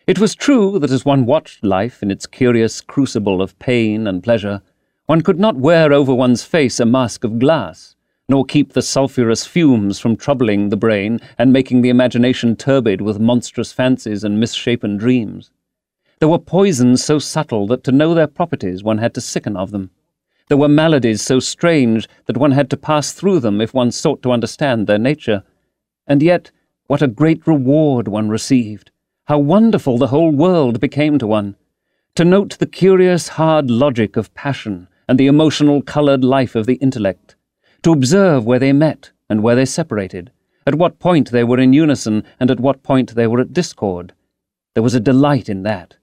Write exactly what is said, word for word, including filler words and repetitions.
It was true that as one watched life in its curious crucible of pain and pleasure, one could not wear over one's face a mask of glass, nor keep the sulphurous fumes from troubling the brain and making the imagination turbid with monstrous fancies and misshapen dreams. There were poisons so subtle that to know their properties one had to sicken of them. There were maladies so strange that one had to pass through them if one sought to understand their nature. And yet, what a great reward one received! How wonderful the whole world became to one! To note the curious hard logic of passion and the emotional coloured life of the intellect, to observe where they met and where they separated, at what point they were in unison and at what point they were at discord. There was a delight in that.